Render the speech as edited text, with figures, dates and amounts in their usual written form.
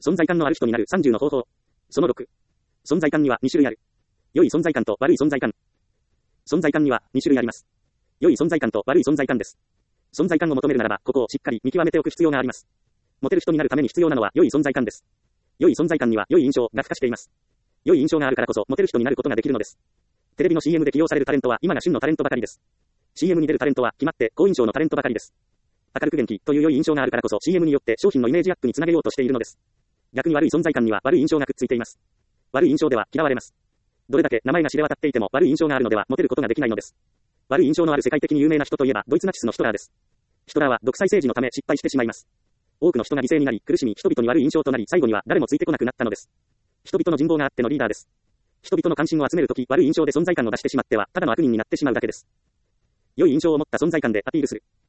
存在感のある人になる30の方法。その6。存在感には2種類ある。良い存在感と悪い存在感。存在感には2種類あります。良い存在感と悪い存在感です。存在感を求めるならば、ここをしっかり見極めておく必要があります。モテる人になるために必要なのは良い存在感です。良い存在感には良い印象が付加しています。良い印象があるからこそモテる人になることができるのです。テレビの CM で起用されるタレントは今が旬のタレントばかりです。CM に出るタレントは決まって好印象のタレントばかりです。明るく元気という良い印象があるからこそ CM によって商品のイメージアップにつなげようとしているのです。逆に悪い存在感には悪い印象がくっついています。悪い印象では嫌われます。どれだけ名前が知れ渡っていても悪い印象があるのではモテることができないのです。悪い印象のある世界的に有名な人といえばドイツナチスのヒトラーです。ヒトラーは独裁政治のため失敗してしまいます。多くの人が犠牲になり苦しみ人々に悪い印象となり最後には誰もついてこなくなったのです。人々の人望があってのリーダーです。人々の関心を集めるとき悪い印象で存在感を出してしまってはただの悪人になってしまうだけです。良い印象を持った存在感でアピールする。